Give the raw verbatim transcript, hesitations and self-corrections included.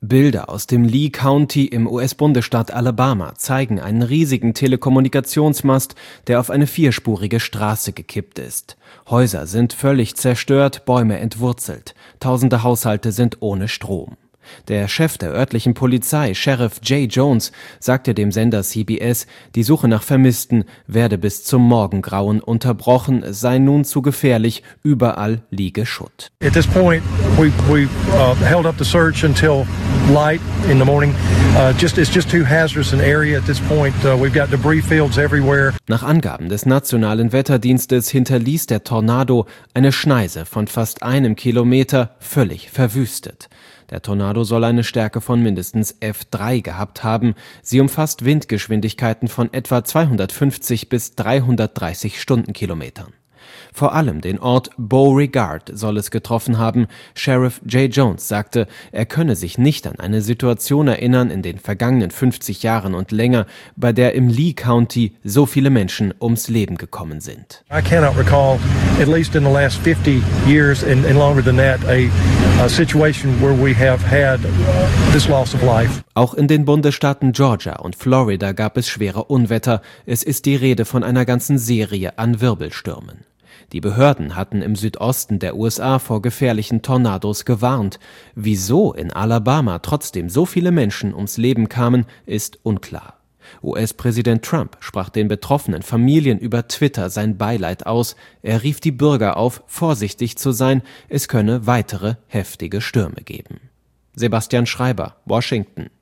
Bilder aus dem Lee County im U S-Bundesstaat Alabama zeigen einen riesigen Telekommunikationsmast, der auf eine vierspurige Straße gekippt ist. Häuser sind völlig zerstört, Bäume entwurzelt. Tausende Haushalte sind ohne Strom. Der Chef der örtlichen Polizei, Sheriff Jay Jones, sagte dem Sender C B S, die Suche nach Vermissten werde bis zum Morgengrauen unterbrochen, es sei nun zu gefährlich, überall liege Schutt. At this point, we we uh, held up the search until light in the morning. Uh, just it's just too hazardous an area at this point. Uh, we've got debris fields everywhere. Nach Angaben des Nationalen Wetterdienstes hinterließ der Tornado eine Schneise von fast einem Kilometer, völlig verwüstet. Der Tornado soll eine Stärke von mindestens F drei gehabt haben. Sie umfasst Windgeschwindigkeiten von etwa zweihundertfünfzig bis dreihundertdreißig Stundenkilometern. Vor allem den Ort Beauregard soll es getroffen haben. Sheriff Jay Jones sagte, er könne sich nicht an eine Situation erinnern in den vergangenen fünfzig Jahren und länger, bei der im Lee County so viele Menschen ums Leben gekommen sind. I cannot recall, at least in the last fifty years and, and longer than that, a, a situation where we have had this loss of life. Auch in den Bundesstaaten Georgia und Florida gab es schwere Unwetter. Es ist die Rede von einer ganzen Serie an Wirbelstürmen. Die Behörden hatten im Südosten der U S A vor gefährlichen Tornados gewarnt. Wieso in Alabama trotzdem so viele Menschen ums Leben kamen, ist unklar. U S-Präsident Trump sprach den betroffenen Familien über Twitter sein Beileid aus. Er rief die Bürger auf, vorsichtig zu sein, es könne weitere heftige Stürme geben. Sebastian Schreiber, Washington.